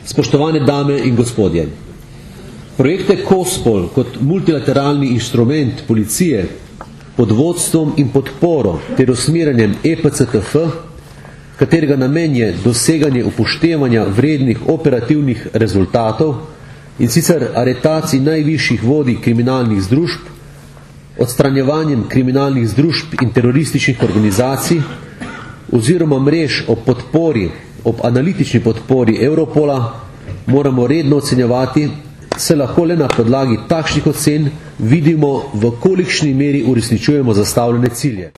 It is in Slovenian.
Spoštovane dame in gospodje, projekte COSPOL kot multilateralni inštrument policije pod vodstvom in podporo ter usmerjanjem EPCTF, katerega namen je doseganje upoštevanja vrednih operativnih rezultatov in sicer aretacij najvišjih vodij kriminalnih združb, odstranjevanjem kriminalnih združb in terorističnih organizacij oziroma mrež ob analitični podpori Europola, moramo redno ocenjevati, se lahko le na podlagi takšnih ocen vidimo, v kolikšni meri uresničujemo zastavljene cilje.